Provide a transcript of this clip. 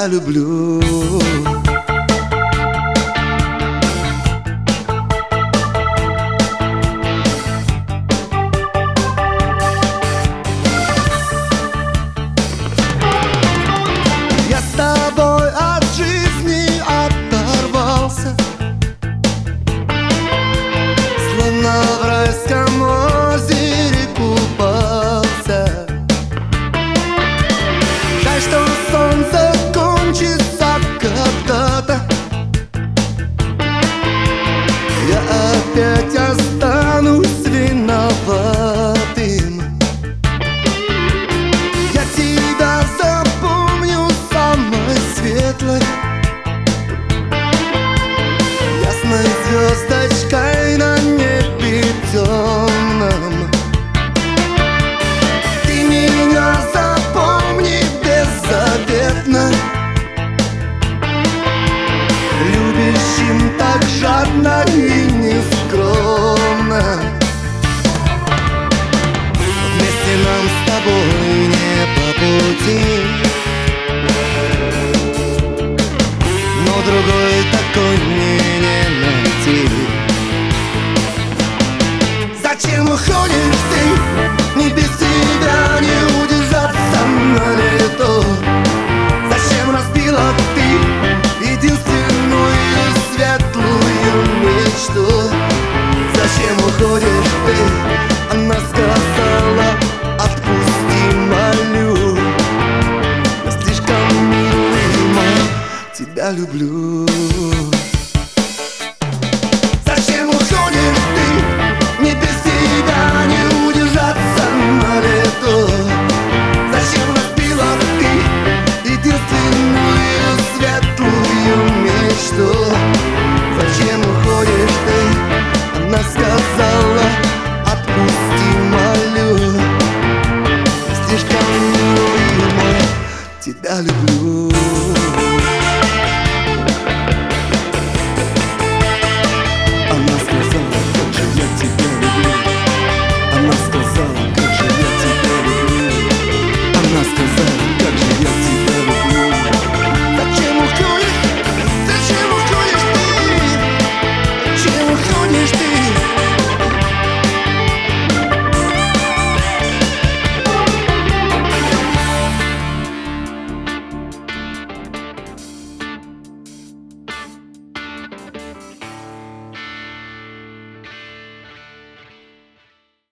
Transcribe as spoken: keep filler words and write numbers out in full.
тебя люблю. Я с тобой от жизни оторвался, словно в райском озере купался. Жаль, что солнце кончится когда-то, я опять останусь виноватым. Я тебя запомню самой светлой, ясной звездочкой на небе темном. Ты меня запомни беззаветно, любящим так жадно и нескромно. Вместе нам с тобой не по пути, но другой такой мне не найти. Зачем уходишь ты? Не без тебя не удержаться на лето. Зачем разбила ты единственную светлую мечту? Зачем уходишь ты? Она сказала: отпусти, молю. Я слишком милый, тебя люблю. Зачем уходишь ты? Не без тебя не удержаться на лето. Зачем разбила ты единственную светлую мечту? Зачем уходишь ты? Она сказала: отпусти, молю. Я слишком милый, тебя люблю.